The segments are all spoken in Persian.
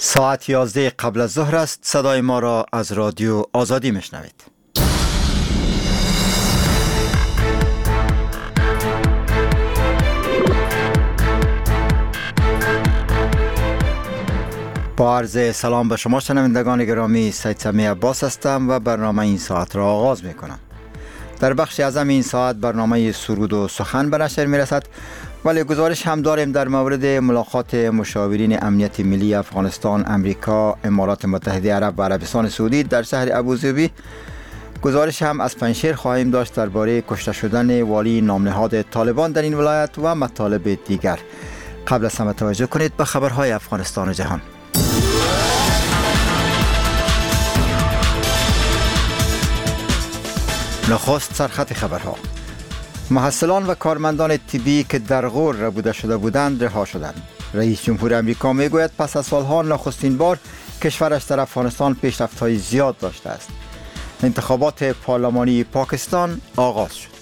ساعت 11 قبل از ظهر است. صدای ما را از رادیو آزادی میشنوید. با عرض سلام به شما شنوندگان گرامی، سید سمیع عباس هستم و برنامه این ساعت را آغاز میکنم. در بخش اعظم این ساعت برنامه سرود و سخن به نشر میرسد، ولی گزارش هم داریم در مورد ملاقات مشاورین امنیت ملی افغانستان، امریکا، امارات متحده عرب و عربستان سعودی در شهر ابوظبی. گزارش هم از پنجشیر خواهیم داشت درباره کشته شدن والی نامنهاد طالبان در این ولایت و مطالب دیگر. قبل از همه توجه کنید به خبرهای افغانستان و جهان. نخست سرخط خبرها. محصلان و کارمندان طبی که در غور ربوده شده بودند رها شدند. رئیس جمهور امریکا میگوید پس از سالها نخستین بار کشورش در افغانستان پیشرفت‌های زیاد داشته است. انتخابات پارلمانی پاکستان آغاز شد.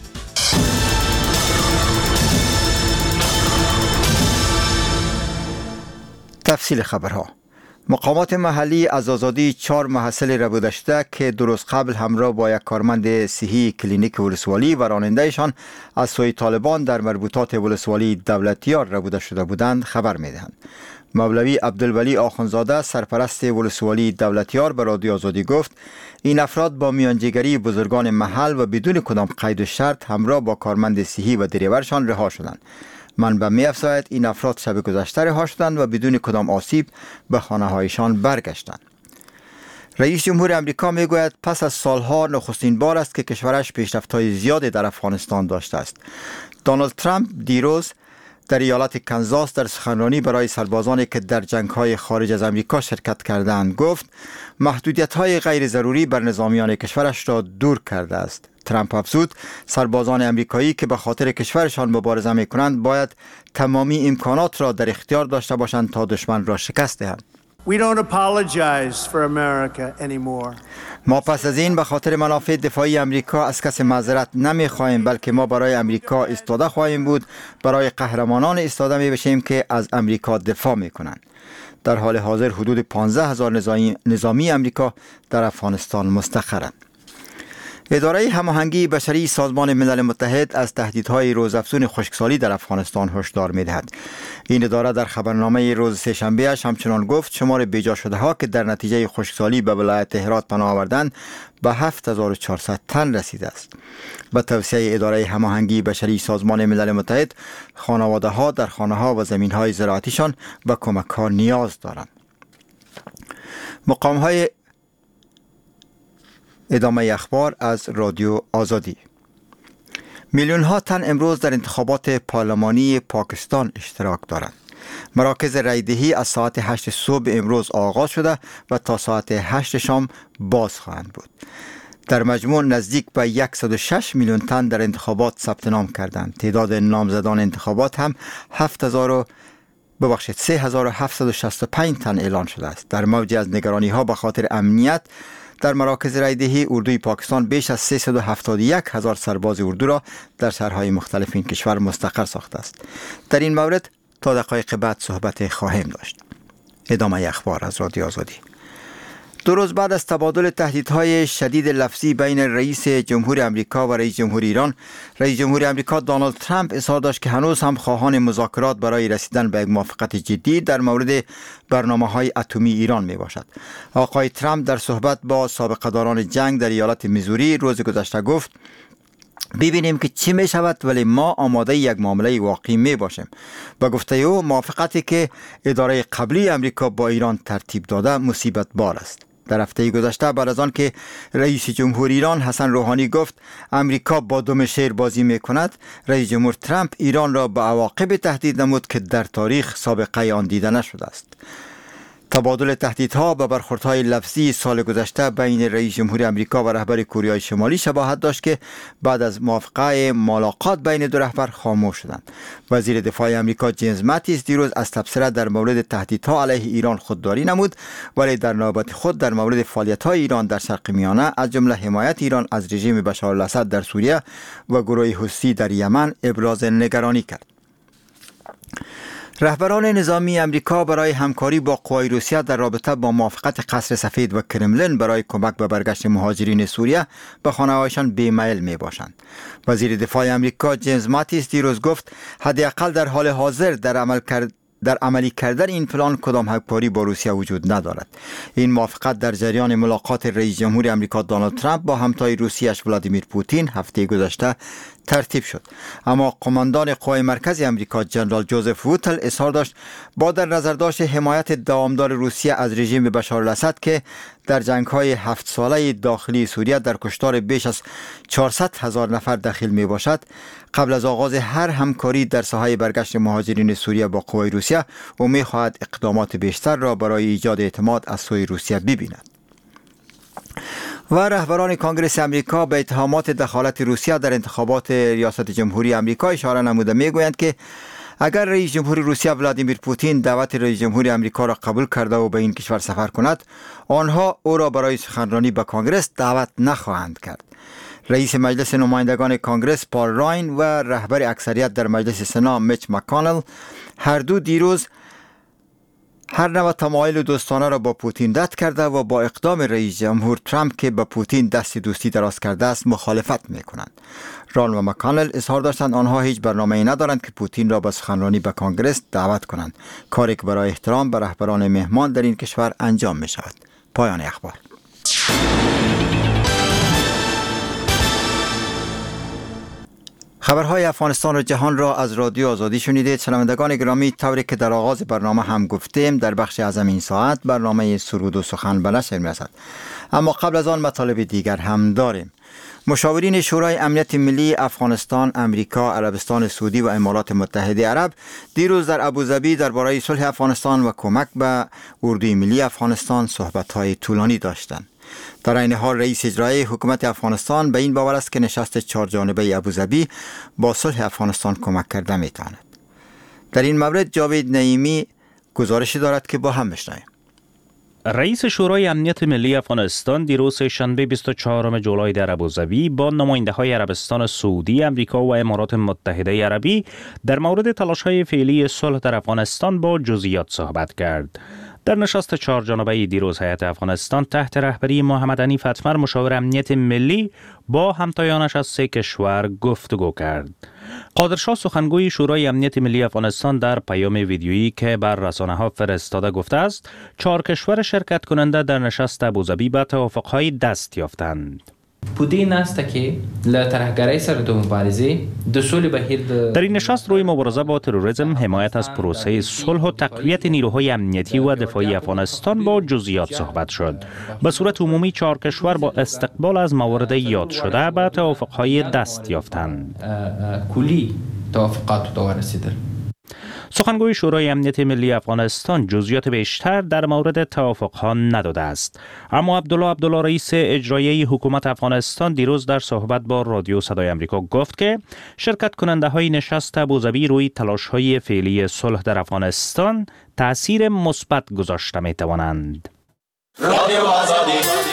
تفصیل خبرها. مقامات محلی از آزادی 4 محصل ربوده شده که درست قبل همراه با یک کارمند صحی کلینیک ولسوالی و رانندهشان از سوی طالبان در مربوطات ولسوالی دولتیار ربوده شده بودند خبر میدهند. مولوی عبدالولی آخوندزاده سرپرست ولسوالی دولتیار به رادیو آزادی گفت این افراد با میانجیگری بزرگان محل و بدون کدام قید و شرط همراه با کارمند صحی و دریورشان رها شدند. منبع می‌افزاید این افراد شب گذشته رها شدند و بدون کدام آسیب به خانه‌هایشان برگشتند. رئیس جمهور امریکا میگوید پس از سالها نخستین بار است که کشورش پیشرفت‌های زیادی در افغانستان داشته است. دونالد ترامپ دیروز در ایالت کنزاس در سخنرانی برای سربازانی که در جنگ‌های خارج از امریکا شرکت کردند گفت محدودیت‌های غیر ضروری بر نظامیان کشورش را دور کرده است. ترامپ افزود سربازان امریکایی که به خاطر کشورشان مبارزه می‌کنند باید تمامی امکانات را در اختیار داشته باشند تا دشمن را شکست دهند. We don't apologize for America anymore. ما پس از این به خاطر منافع دفاعی امریکا از کسی معذرت نمی‌خواهیم، بلکه ما برای امریکا ایستاده خواهیم بود، برای قهرمانان ایستاده می‌باشیم که از امریکا دفاع می‌کنند. در حال حاضر حدود 15,000 نظامی امریکا در افغانستان مستقرند. اداره هماهنگی بشری سازمان ملل متحد از تهدیدهای روزافزون خشکسالی در افغانستان هشدار می‌دهد. این اداره در خبرنامه روز سه‌شنبه‌اش همچنان گفت شمار بیجا شده ها که در نتیجه خشکسالی به ولایت هرات پناه آوردند به 7400 تن رسیده است. به توصیه اداره هماهنگی بشری سازمان ملل متحد، خانواده ها در خانه ها و زمین های زراعتیشان به کمک ها نیاز دارند. مقام های ادامه اخبار از رادیو آزادی. میلیون ها تن امروز در انتخابات پارلمانی پاکستان اشتراک دارند. مراکز رایدهی از ساعت 8 صبح امروز آغاز شده و تا ساعت 8 شام باز خواهند بود. در مجموع نزدیک به 106 میلیون تن در انتخابات ثبت نام کردند. تعداد نامزدان انتخابات هم 3765 تن اعلان شده است. در موج از نگرانی ها به خاطر امنیت در مراکز رایدهی، اردوی پاکستان بیش از 371,000 سرباز اردو را در شهرهای مختلف این کشور مستقر ساخته است. در این مورد تا دقایق بعد صحبت خواهیم داشت. ادامه اخبار از رادیو آزادی. 2 روز بعد از تبادل تهدیدهای شدید لفظی بین رئیس جمهور امریکا و رئیس جمهور ایران، رئیس جمهور امریکا دونالد ترامپ اظهار داشت که هنوز هم خواهان مذاکرات برای رسیدن به یک موافقت جدی در مورد برنامه‌های اتمی ایران می باشد. آقای ترامپ در صحبت با سابقه‌داران جنگ در ایالت میزوری روز گذشته گفت ببینیم که چی می شود، ولی ما آماده یک معامله واقعی می باشیم. با گفته او موافقتی که اداره قبلی امریکا با ایران ترتیب داده مصیبت بار است. در هفته گذشته بعد از آن که رئیس جمهور ایران حسن روحانی گفت امریکا با دم شیر بازی می کند، رئیس جمهور ترامپ ایران را به عواقب تهدید نمود که در تاریخ سابقه آن دیده نشده است. تبادل تهدیدها و برخوردهای لفظی سال گذشته بین رئیس جمهور امریکا و رهبر کره شمالی شباهت داشت که بعد از موافقه ملاقات بین دو رهبر خاموش شدند. وزیر دفاع امریکا جیمز ماتیس دیروز از تبصره در مورد تهدیدها علیه ایران خودداری نمود، ولی در نوبت خود در مورد فعالیت‌های ایران در شرق میانه از جمله حمایت ایران از رژیم بشار الاسد در سوریه و گروه حوثی در یمن ابراز نگرانی کرد. رهبران نظامی امریکا برای همکاری با قوای روسیه در رابطه با موافقت قصر سفید و کرملین برای کمک به برگشت مهاجرین سوریه به خانه‌هایشان بی‌میل میباشند. وزیر دفاع امریکا جیمز ماتیس دیروز گفت حداقل در حال حاضر در عملی کردن این پلان کدام همکاری با روسیه وجود ندارد. این موافقت در جریان ملاقات رئیس جمهور امریکا دونالد ترامپ با همتای روسیه‌اش ولادیمیر پوتین هفته گذشته ترتیب شد. اما قماندان قوای مرکزی امریکا جنرال جوزف ووتل اظهار داشت با در نظر داشت حمایت دوامدار روسیه از رژیم بشار الاسد که در جنگ‌های 7 ساله داخلی سوریه در کشتار بیش از 400,000 نفر دخیل می باشد، قبل از آغاز هر همکاری در ساحه برگشت مهاجرین سوریه با قوای روسیه او می خواهد اقدامات بیشتر را برای ایجاد اعتماد از سوی روسیه ببیند. و رهبران کانگرس امریکا به اتهامات دخالت روسیه در انتخابات ریاست جمهوری امریکا اشاره نموده میگویند که اگر رئیس جمهور روسیه ولادیمیر پوتین دعوت رئیس جمهور امریکا را قبول کرده و به این کشور سفر کند، آنها او را برای سخنرانی به کانگرس دعوت نخواهند کرد. رئیس مجلس نمایندگان کانگرس پال راین و رهبر اکثریت در مجلس سنا میچ مکانل هر دو دیروز هر نوع تمایل دوستانه را با پوتین رد کرده و با اقدام رئیس جمهور ترامپ که به پوتین دست دوستی دراز کرده است مخالفت میکنند. ران و مکانل اظهار داشتند آنها هیچ برنامه‌ای ندارند که پوتین را به سخنرانی به کانگرس دعوت کنند، کاری که برای احترام به رهبران مهمان در این کشور انجام می شود. پایان اخبار. خبرهای افغانستان و جهان را از رادیو آزادی شنیدید. شنوندگان گرامی، طوری که در آغاز برنامه هم گفتیم در بخش اعظم این ساعت برنامه سرود و سخن به نشر می‌رسد، اما قبل از آن مطالب دیگر هم داریم. مشاورین شورای امنیت ملی افغانستان، امریکا، عربستان سعودی و امارات متحده عرب دیروز در ابوظبی درباره صلح افغانستان و کمک به اردوی ملی افغانستان صحبت‌های طولانی داشتند. در این حال رئیس اجرایی حکومت افغانستان به این باور است که نشست 4 جانبه ابوظبی با صلح افغانستان کمک کرده میتواند. در این مورد جاوید نعیمی گزارشی دارد که با هم بشنویم. رئیس شورای امنیت ملی افغانستان دیروز شنبه 24 جولای در ابوظبی با نماینده‌های عربستان سعودی، امریکا و امارات متحده عربی در مورد تلاش‌های فعلی صلح در افغانستان با جزئیات صحبت کرد. در نشست 4 جانبه دیروز هیئت افغانستان تحت رهبری محمد حنیف اتمر مشاور امنیت ملی با همتایانش از 3 کشور گفتگو کرد. قادرشاه سخنگوی شورای امنیت ملی افغانستان در پیام ویدیویی که بر رسانه‌ها فرستاده گفته است 4 کشور شرکت کننده در نشست ابوظبی به توافق‌های دست یافتند. در این نشست روی مبارزه با تروریسم، حمایت از پروسه صلح و تقویت نیروهای امنیتی و دفاعی افغانستان با جزئیات صحبت شد. به صورت عمومی 4 کشور با استقبال از موارد یاد شده به توافق‌های دست یافتند. سخنگوی شورای امنیت ملی افغانستان جزئیات بیشتر در مورد توافق‌ها نداده است، اما عبدالله رئیس اجرایی حکومت افغانستان دیروز در صحبت با رادیو صدای آمریکا گفت که شرکت کننده های نشست ابوظبی روی تلاش‌های فعلی صلح در افغانستان تأثیر مثبت گذاشته می‌توانند. رادیو آزادی.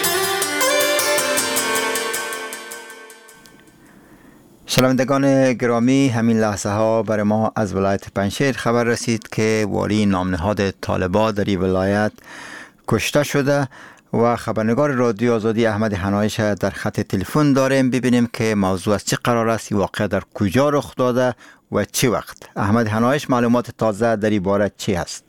شنوندگان گرامی، همین لحظه ها برای ما از ولایت پنجشیر خبر رسید که والی نامنهاد طالبان در این ولایت کشته شده و خبرنگار رادیو آزادی احمد حنایش در خط تلفن داریم. ببینیم که موضوع از چه قرار است، واقعا در کجا رخ داده و چه وقت. احمد حنایش، معلومات تازه در این باره چی هست؟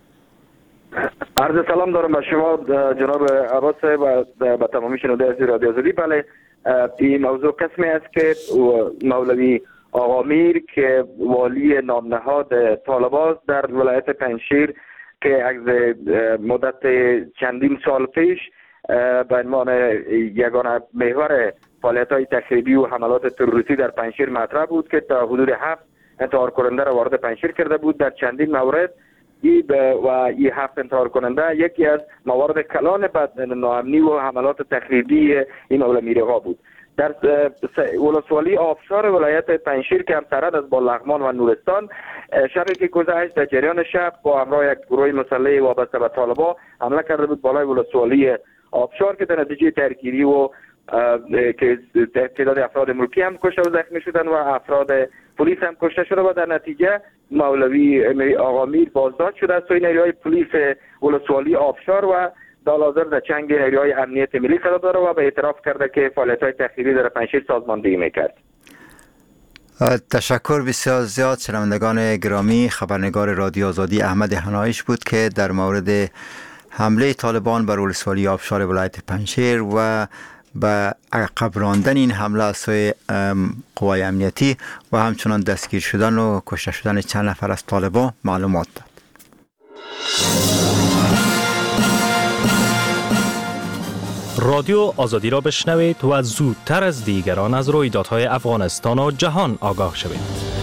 عرض سلام دارم به شما جناب عباس و به تمامی شنونده رادیو آزادی. بله، این موضوع قسمی است که مولوی آقا میر که والی نامنهاد طالبان در ولایت پنجشیر که از مدت چندین سال پیش به عنوان یگانه محور فعالیت‌های تخریبی و حملات تروریستی در پنجشیر مطرح بود که تا حدود 7 انتحار کننده را وارد پنجشیر کرده بود. در چندین مورد این 7 انتحار کننده یکی از موارد کلان به ناامنی و حملات تخریبی این مولوی میر آقا بود. در ولسوالی آبشار ولایت پنجشیر که همسرد از با لغمان و نورستان، شبی که گذشت در جریان شب با همراه یک گروه مسلح وابسته به طالبان حمله کرده بود بالای ولسوالی آبشار که در نتیجه درگیری و که تعداد افراد ملکی هم کشته و زخمی شدن و افراد پلیس هم کشته شده و در نتیجه مولوی آقا میر بازداشت شده از سوی نیروهای پلیس ولسوالی آبشار و در حاضر در چنگ نیروهای امنیت ملی قرار داره و به اعتراف کرده که فعالیت‌های تخریبی در پنجشیر سازماندهی میکرد. تشکر بسیار زیاد. شنوندگان گرامی، خبرنگار رادیو آزادی احمد حنایش بود که در مورد حمله طالبان بر ولسوالی آبشار ولایت پنجشیر و به عقب راندن این حمله از سوی قوای امنیتی و همچنان دستگیر شدن و کشته شدن چند نفر از طالبان معلومات داد. رادیو آزادی را بشنوید و زودتر از دیگران از رویدادهای افغانستان و جهان آگاه شوید.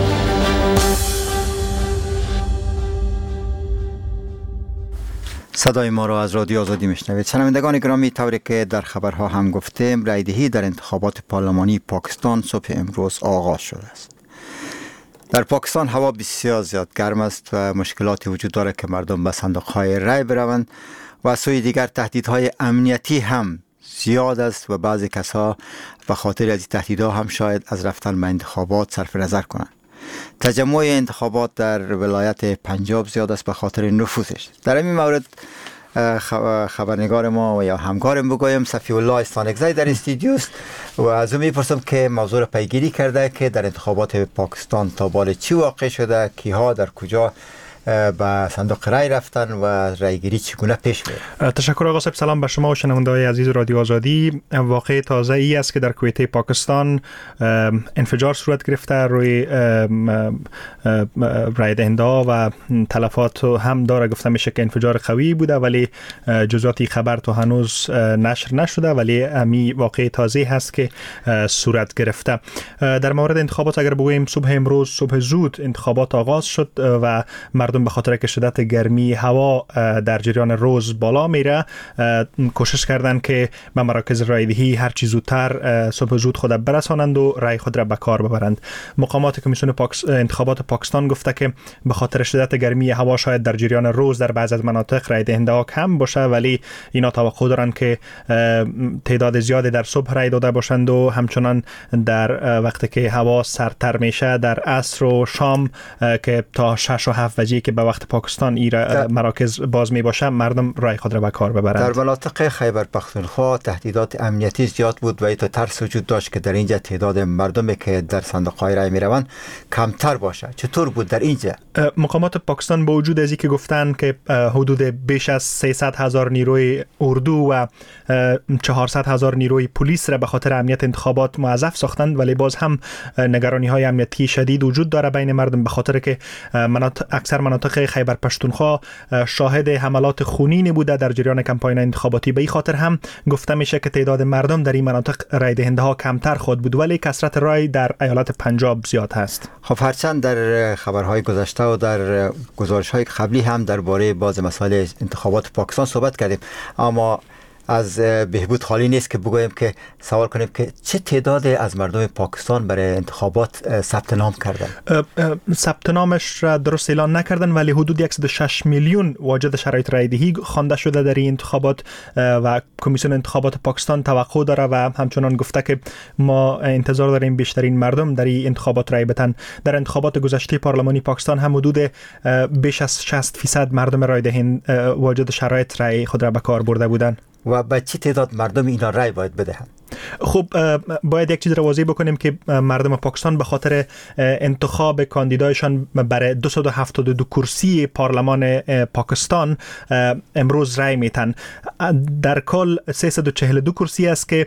صدای ما را از رادیو آزادی میشنوید. شنوندگان گرامی، طوری که در خبرها هم گفتیم، رایدهی در انتخابات پارلمانی پاکستان صبح امروز آغاز شده است. در پاکستان هوا بسیار زیاد گرم است و مشکلاتی وجود دارد که مردم به صندوق‌های رای بروند و از سوی دیگر تهدیدهای امنیتی هم زیاد است و بعضی کسا به خاطر از تهدیدها هم شاید از رفتن به انتخابات صرف نظر کنند. تجمع انتخابات در ولایت پنجاب زیاد است به خاطر نفوذش. در این مورد خبرنگار ما و یا همکارم بگویم صفی الله استانکزی در استودیو است و از او میپرسم که موضوع را پیگیری کرده که در انتخابات پاکستان تا بال چی واقع شده، کیها در کجا به صندوق رای رفتن و رایگیری چگونه پیش میره. تشکر آقا صاحب. سلام به شما و شنونده‌های عزیز رادیو آزادی. واقع تازه ای است که در کویته پاکستان انفجار صورت گرفته روی رای دهنده و تلفات هم داره. گفته میشه که انفجار قوی بوده ولی جزئیات خبر تو هنوز نشر نشده، ولی امی واقع تازه هست که صورت گرفته. در مورد انتخابات اگر بگوییم، صبح امروز صبح زود انتخابات آغاز شد و مردم به خاطر که شدت گرمی هوا در جریان روز بالا میره کوشش کردن که به مراکز رایدهی هر چی زودتر صبح زود خود برسانند و رای خود را به کار ببرند. مقامات کمیسیون انتخابات پاکستان گفته که به خاطر شدت گرمی هوا شاید در جریان روز در بعض از مناطق رای دهنده ها کم باشه، ولی اینا توقع دارن که تعداد زیادی در صبح رای داده باشند و همچنان در وقتی که هوا سردتر میشه در عصر و شام که تا 6 و 7 بجه که به وقت پاکستان مراکز باز می باشه مردم رای خود را به کار ببرند. در مناطق خیبر پختونخوا تهدیدات امنیتی زیاد بود و ایتا ترس وجود داشت که در اینجا تعداد مردمی که در صندوق‌های رای می روند کمتر باشه. چطور بود در اینجا؟ مقامات پاکستان با وجود از اینکه گفتن که حدود بیش از 300,000 نیروی اردو و 400,000 نیروی پلیس را به خاطر امنیت انتخابات موظف ساختند، ولی باز هم نگرانی‌های امنیتی شدید وجود داره بین مردم به خاطر که اکثر مناطق خیبر پختونخوا شاهد حملات خونین بوده در جریان کمپاین انتخاباتی. به این خاطر هم گفته میشه که تعداد مردم در این مناطق رای دهنده ها کمتر خود بود، ولی کثرت رای در ایالت پنجاب زیاد هست. خب هرچند در خبرهای گذشته و در گزارش‌های قبلی هم درباره باز مسائل انتخابات پاکستان صحبت کردیم، اما از بهبود خالی نیست که بگویم که سوال کنیم که چه تعداد از مردم پاکستان برای انتخابات ثبت نام کردن؟ ثبت نامش را درست اعلان نکردن، ولی حدود 106 میلیون واجد شرایط رایدهی خوانده شده در این انتخابات و کمیسیون انتخابات پاکستان توقع داره و همچنان گفته که ما انتظار داریم بیشترین مردم در این انتخابات رای بدن. در انتخابات گذشته پارلمانی پاکستان هم حدود بیش از 60% مردم رای دهنده واجد شرایط رای خود را به کار برده بودند. و به چه تعداد مردم اینا رای باید بدهند؟ خب باید یک چیز را واضح بکنیم که مردم پاکستان به خاطر انتخاب کاندیدایشان برای 272 کرسی پارلمان پاکستان امروز رای میتن. در کل 342 کرسی است که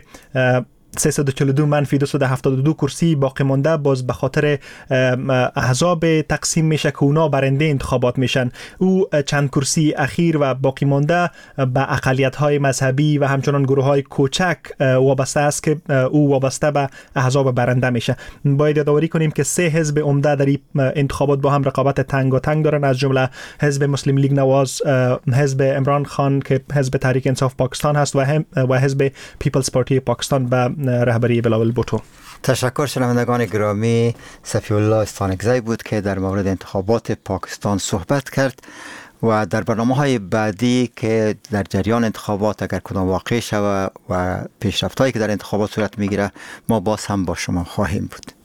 342 منفی 272 کرسی باقی مانده باز به خاطر احزاب تقسیم میشه که اونا برنده انتخابات میشن. او چند کرسی اخیر و باقی مانده به اقلیت های مذهبی و همچنان گروه های کوچک وابسته است که او وابسته به احزاب برنده میشه. باید یادآوری کنیم که 3 حزب عمده در این انتخابات با هم رقابت تنگ دارن، از جمله حزب مسلم لیگ نواز، حزب عمران خان که حزب تحریک انصاف پاکستان هست و حزب پیپلز پارتی پاکستان به رهبری بلاول بوتو. تشکر. شنوندگان گرامی، صفی الله استانکزی بود که در مورد انتخابات پاکستان صحبت کرد و در برنامه‌های بعدی که در جریان انتخابات اگر کدام واقع شود و پیشرفت‌هایی که در انتخابات صورت میگیره ما باز هم با شما خواهیم بود.